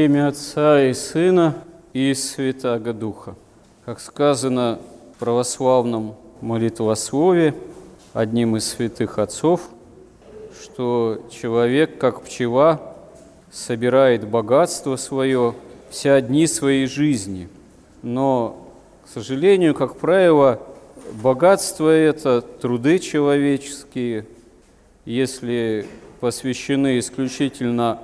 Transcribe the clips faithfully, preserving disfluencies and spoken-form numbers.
Во имя Отца и Сына и Святаго Духа. Как сказано в православном молитвослове одним из святых отцов, что человек, как пчела, собирает богатство свое все дни своей жизни. Но, к сожалению, как правило, богатство это труды человеческие, если посвящены исключительно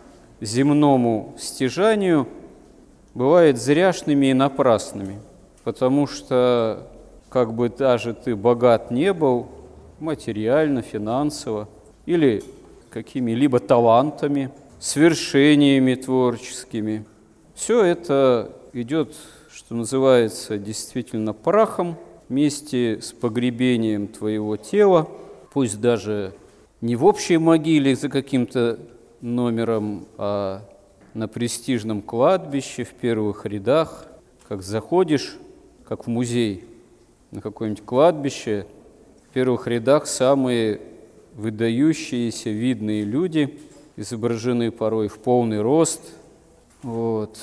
земному стяжанию, бывают зряшными и напрасными, потому что, как бы даже ты богат не был, материально, финансово, или какими-либо талантами, свершениями творческими, все это идет, что называется, действительно прахом вместе с погребением твоего тела, пусть даже не в общей могиле за каким-то номером, а на престижном кладбище в первых рядах, как заходишь, как в музей, на какое-нибудь кладбище, в первых рядах самые выдающиеся, видные люди, изображены порой в полный рост, вот,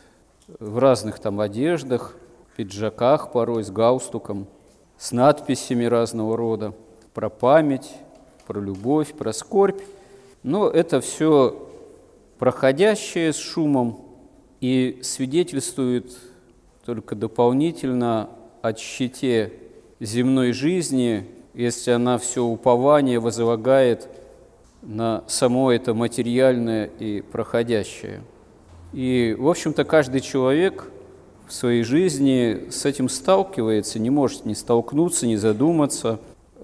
в разных там одеждах, пиджаках порой, с галстуком, с надписями разного рода, про память, про любовь, про скорбь. Но это все проходящее с шумом и свидетельствует только дополнительно о тщете земной жизни, если она все упование возлагает на само это материальное и проходящее. И, в общем-то, каждый человек в своей жизни с этим сталкивается, не может не столкнуться, не задуматься.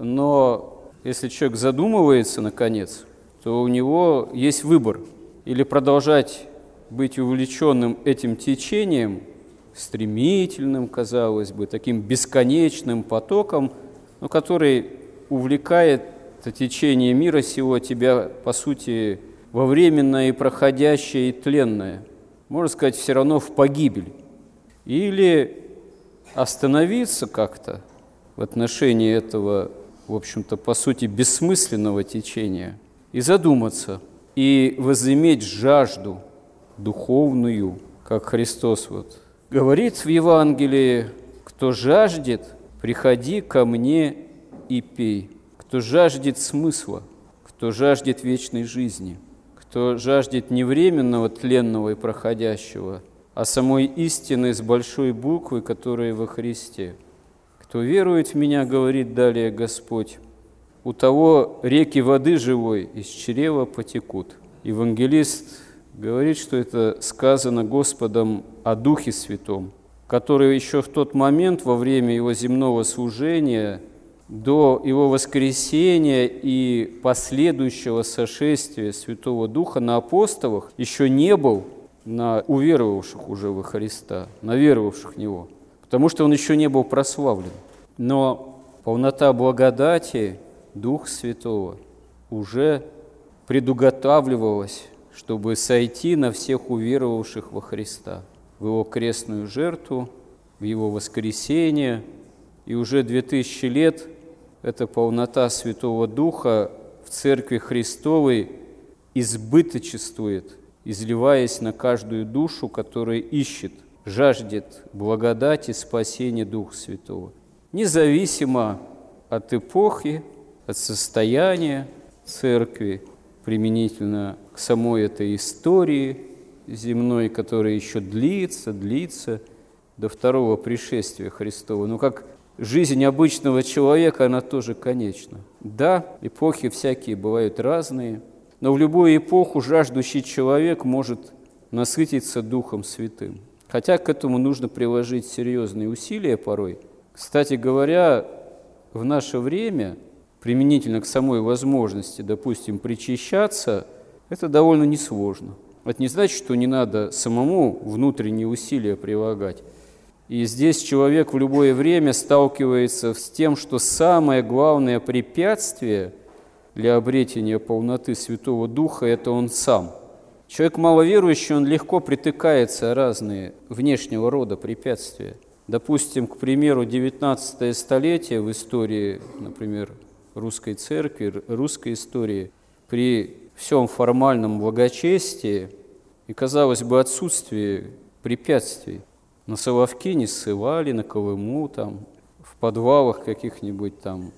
Но если человек задумывается, наконец, то у него есть выбор: или продолжать быть увлеченным этим течением, стремительным, казалось бы, таким бесконечным потоком, но который увлекает это течение мира сего тебя, по сути, во временное и проходящее и тленное, можно сказать, все равно в погибель. Или остановиться как-то в отношении этого, в общем-то, по сути, бессмысленного течения, и задуматься, и возыметь жажду духовную, как Христос вот говорит в Евангелии: «Кто жаждет, приходи ко мне и пей». Кто жаждет смысла, кто жаждет вечной жизни, кто жаждет не временного, тленного и проходящего, а самой истины с большой буквы, которая во Христе. Кто верует в Меня, говорит далее Господь, у того реки воды живой из чрева потекут. Евангелист говорит, что это сказано Господом о Духе Святом, который еще в тот момент, во время Его земного служения, до Его воскресения и последующего сошествия Святого Духа на апостолах, еще не был на уверовавших уже во Христа, на веровавших в Него, потому что Он еще не был прославлен. Но полнота благодати Духа Святого уже предуготавливалась, чтобы сойти на всех уверовавших во Христа, в Его крестную жертву, в Его воскресение. И уже две тысячи лет эта полнота Святого Духа в Церкви Христовой избыточествует, изливаясь на каждую душу, которая ищет, жаждет благодати, спасения Духа Святого. Независимо от эпохи, от состояния Церкви, применительно к самой этой истории земной, которая еще длится, длится до второго пришествия Христова. Но как жизнь обычного человека, она тоже конечна. Да, эпохи всякие бывают разные, но в любую эпоху жаждущий человек может насытиться Духом Святым. Хотя к этому нужно приложить серьезные усилия порой. Кстати говоря, в наше время, применительно к самой возможности, допустим, причащаться, это довольно несложно. Это не значит, что не надо самому внутренние усилия прилагать. И здесь человек в любое время сталкивается с тем, что самое главное препятствие для обретения полноты Святого Духа – это он сам. Человек маловерующий, он легко притыкается о разные внешнего рода препятствия. Допустим, к примеру, девятнадцатое столетие в истории, например, русской церкви, русской истории, при всем формальном благочестии и, казалось бы, отсутствие препятствий. На Соловки не ссылали, на Колыму, там, в подвалах каких-нибудь там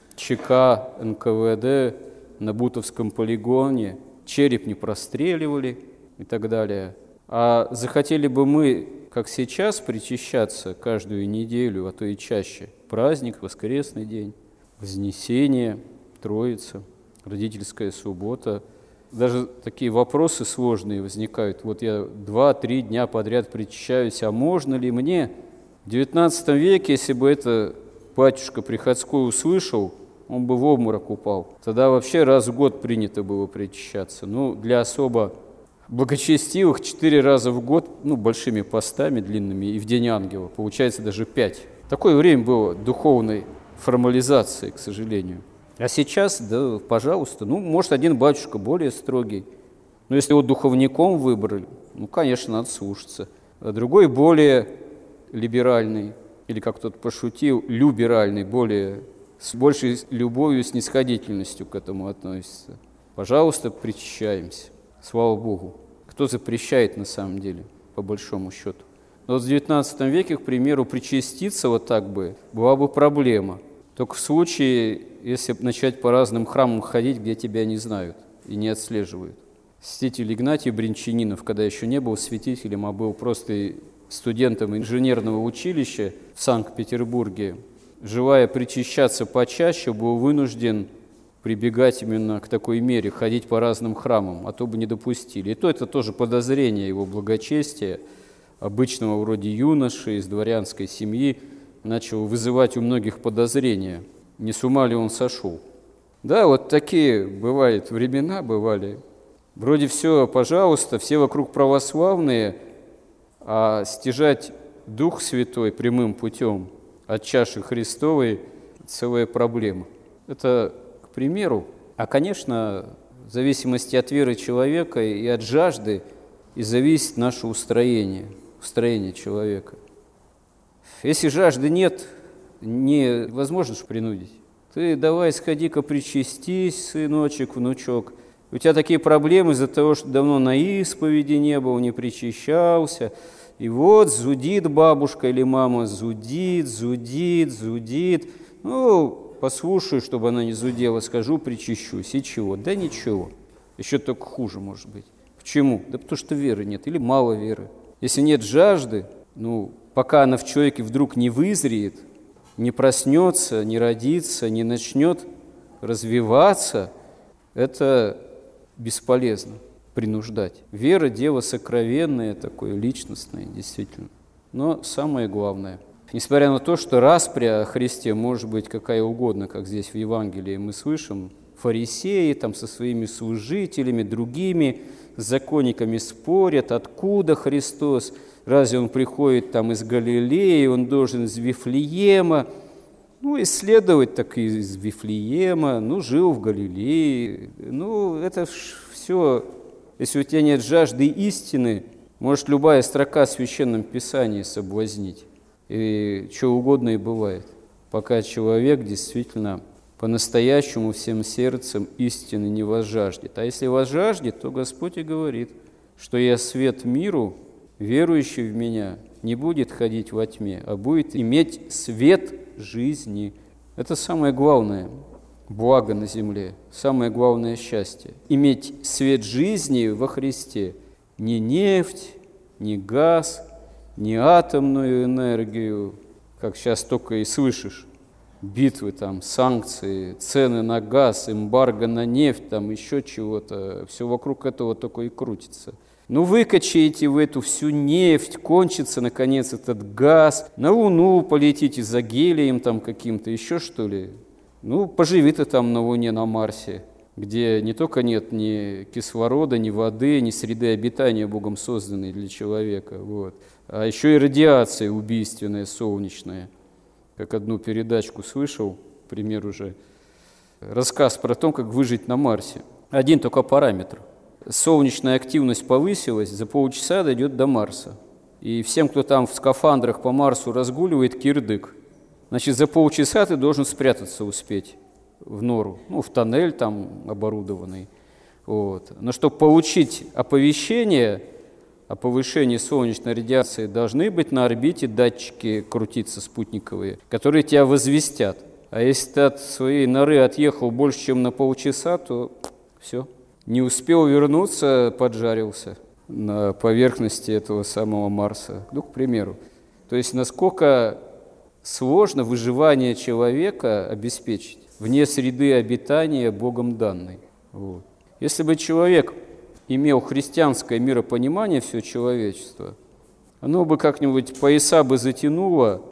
ЧК, эн ка вэ дэ, на Бутовском полигоне череп не простреливали и так далее. А захотели бы мы, как сейчас, причащаться каждую неделю, а то и чаще, праздник, воскресный день, Вознесение, Троица, родительская суббота. Даже такие вопросы сложные возникают. Вот я два-три дня подряд причащаюсь, а можно ли мне? В девятнадцатом веке, если бы это батюшка Приходской услышал, он бы в обморок упал. Тогда вообще раз в год принято было причащаться. Ну, для особо благочестивых четыре раза в год, ну, большими постами длинными, и в День Ангела, получается даже пять. Такое время было духовной формализации, к сожалению. А сейчас, да, пожалуйста, ну, может, один батюшка более строгий, но если его духовником выбрали, ну, конечно, надо слушаться. А другой более либеральный, или, как кто-то пошутил, люберальный, более, с большей любовью и снисходительностью к этому относится. Пожалуйста, причащаемся. Слава Богу. Кто запрещает на самом деле, по большому счету? Но вот в девятнадцатом веке, к примеру, причаститься вот так бы была бы проблема. Только в случае, если начать по разным храмам ходить, где тебя не знают и не отслеживают. Святитель Игнатий Бринчанинов, когда еще не был святителем, а был просто студентом инженерного училища в Санкт-Петербурге, желая причащаться почаще, был вынужден прибегать именно к такой мере, ходить по разным храмам, а то бы не допустили. И то это тоже подозрение его благочестия, обычного вроде юноши из дворянской семьи, начал вызывать у многих подозрения, не с ума ли он сошел. Да, вот такие бывают времена, бывали. Вроде все, пожалуйста, все вокруг православные, а стяжать Дух Святой прямым путем от чаши Христовой – целая проблема. Это к примеру. А, конечно, в зависимости от веры человека и от жажды и зависит наше устроение, устроение человека. Если жажды нет, невозможно же принудить. Ты давай сходи-ка причастись, сыночек, внучок. У тебя такие проблемы из-за того, что давно на исповеди не был, не причащался. И вот зудит бабушка или мама, зудит, зудит, зудит. Ну, послушаю, чтобы она не зудела, скажу, причащусь. И чего? Да ничего. Еще только хуже, может быть. Почему? Да потому что веры нет или мало веры. Если нет жажды, ну, пока она в человеке вдруг не вызреет, не проснется, не родится, не начнет развиваться, это бесполезно принуждать. Вера – дело сокровенное, такое личностное, действительно. Но самое главное, несмотря на то, что распря о Христе может быть какая угодно, как здесь в Евангелии мы слышим, фарисеи там со своими служителями, другими законниками спорят, откуда Христос, разве он приходит там из Галилеи, он должен из Вифлеема, ну, исследовать так и из Вифлеема, ну, жил в Галилее, ну, это все, если у тебя нет жажды истины, может любая строка в Священном Писании соблазнить, и что угодно и бывает, пока человек действительно по-настоящему всем сердцем истины не возжаждет. А если возжаждет, то Господь и говорит, что я свет миру, верующий в Меня не будет ходить во тьме, а будет иметь свет жизни. Это самое главное благо на земле, самое главное счастье. Иметь свет жизни во Христе. Не нефть, не газ, не атомную энергию, как сейчас только и слышишь. Битвы, там, санкции, цены на газ, эмбарго на нефть, там еще чего-то. Все вокруг этого только и крутится. Ну, выкачаете в эту всю нефть, кончится, наконец, этот газ, на Луну полетите за гелием там каким-то, еще что ли. Ну, поживи ты там на Луне, на Марсе, где не только нет ни кислорода, ни воды, ни среды обитания Богом созданной для человека, вот, а еще и радиация убийственная, солнечная. Как одну передачку слышал, например, уже рассказ про то, как выжить на Марсе. Один только параметр. Солнечная активность повысилась, за полчаса дойдет до Марса. И всем, кто там в скафандрах по Марсу разгуливает, кирдык. Значит, за полчаса ты должен спрятаться успеть в нору, ну, в тоннель там оборудованный. Вот. Но чтобы получить оповещение, о повышении солнечной радиации должны быть на орбите датчики крутиться спутниковые, которые тебя возвестят. А если ты от своей норы отъехал больше, чем на полчаса, то все. Не успел вернуться, поджарился на поверхности этого самого Марса. Ну, к примеру. То есть насколько сложно выживание человека обеспечить вне среды обитания Богом данной. Вот. Если бы человек имел христианское миропонимание, все человечество, оно бы как-нибудь пояса бы затянуло,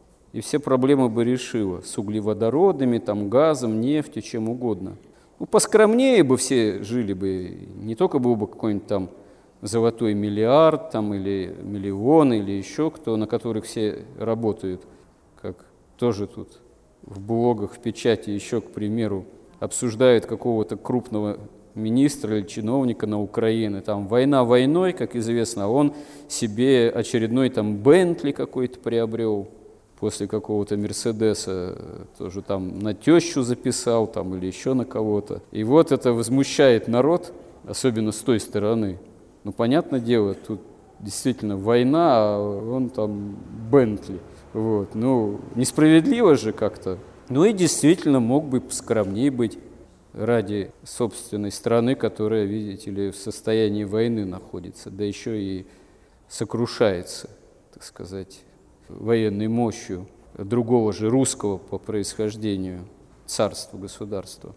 и все проблемы бы решило с углеводородами, там, газом, нефтью, чем угодно. Ну, поскромнее бы все жили бы, не только был бы какой-нибудь там золотой миллиард, там, или миллион, или еще кто, на которых все работают, как тоже тут в блогах, в печати еще, к примеру, обсуждают какого-то крупного министра или чиновника на Украине. Там война войной, как известно, а он себе очередной там Бентли какой-то приобрел после какого-то Мерседеса, тоже там на тещу записал там, или еще на кого-то. И вот это возмущает народ, особенно с той стороны. Ну, понятное дело, тут действительно война, а он там Бентли. Вот. Ну, несправедливо же как-то. Ну и действительно мог бы поскромнее быть ради собственной страны, которая, видите ли, в состоянии войны находится, да еще и сокрушается, так сказать, военной мощью другого же русского по происхождению царства, государства.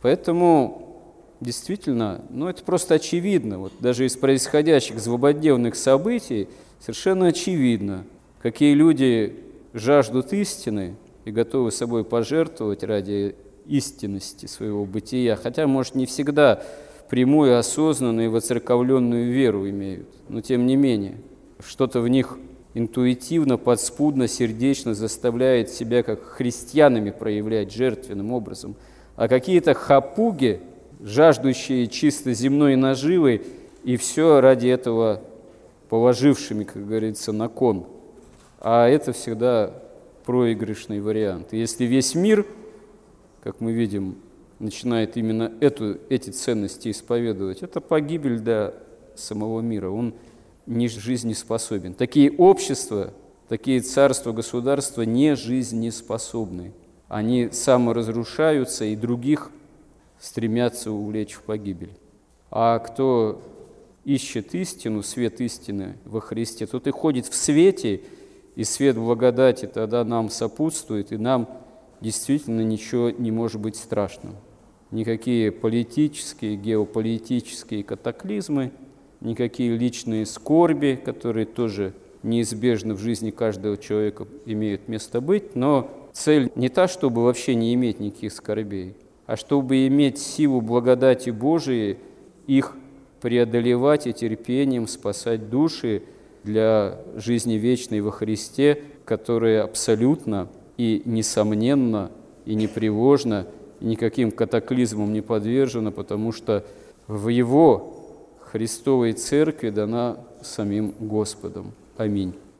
Поэтому действительно, ну это просто очевидно, вот даже из происходящих злободневных событий совершенно очевидно, какие люди жаждут истины и готовы собой пожертвовать ради истинности своего бытия, хотя, может, не всегда прямую, осознанную и воцерковленную веру имеют, но тем не менее, что-то в них интуитивно, подспудно, сердечно заставляет себя как христианами проявлять жертвенным образом, а какие-то хапуги, жаждущие чисто земной наживы, и все ради этого положившими, как говорится, на кон. А это всегда проигрышный вариант. И если весь мир, как мы видим, начинает именно эту, эти ценности исповедовать, это погибель для самого мира. Он не жизнеспособен. Такие общества, такие царства, государства не жизнеспособны. Они саморазрушаются и других стремятся увлечь в погибель. А кто ищет истину, свет истины во Христе, тот и ходит в свете, и свет благодати тогда нам сопутствует, и нам действительно ничего не может быть страшным. Никакие политические, геополитические катаклизмы, никакие личные скорби, которые тоже неизбежно в жизни каждого человека имеют место быть, но цель не та, чтобы вообще не иметь никаких скорбей, а чтобы иметь силу благодати Божией, их преодолевать и терпением спасать души для жизни вечной во Христе, которая абсолютно и несомненно, и непреложно, и никаким катаклизмам не подвержена, потому что в Его Христовой Церкви дана самим Господом. Аминь.